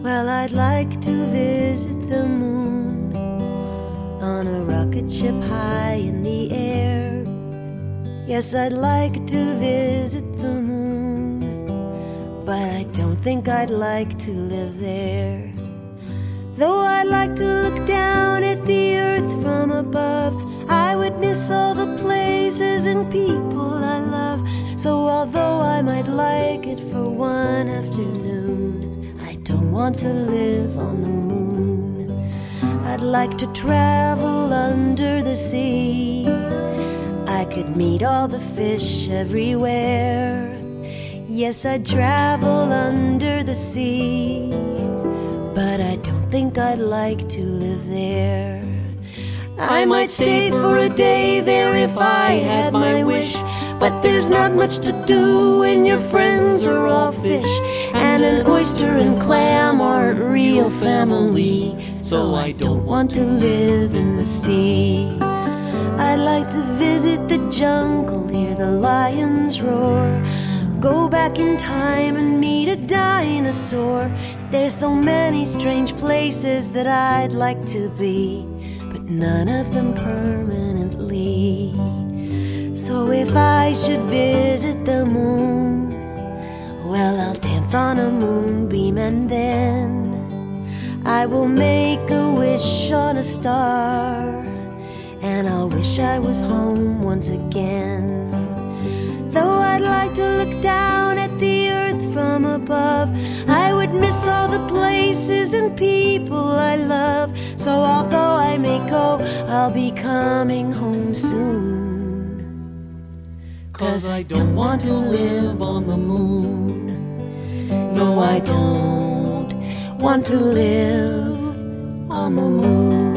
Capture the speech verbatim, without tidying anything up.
Well, I'd like to visit the moon on a rocket ship high in the air. Yes, I'd like to visit the moon, but I don't think I'd like to live there. Though I'd like to look down at the earth from above, I would miss all the places and people I love. So although I might like it for one afternoon, I don't want to live on the moon. I'd like to travel under the sea. I could meet all the fish everywhere. Yes, I'd travel under the sea, but I don't think I'd like to live there. I might stay for a day there if I had my wish, but there's not much to do when your friends are all fish, and an oyster and clam aren't real family, so I don't want to live in the sea. I'd like to visit the jungle, hear the lions roar, go back in time and meet a dinosaur. There's so many strange places that I'd like to be, but none of them permanently. So if I should visit the moon, well, I'll dance on a moonbeam, and then I will make a wish on a star, and I'll wish I was home once again. Though I'd like to look down at the earth from above, I would miss all the places and people I love. So although I may go, I'll be coming home soon, 'cause I don't want to live on the moon. No, I don't want to live on the moon.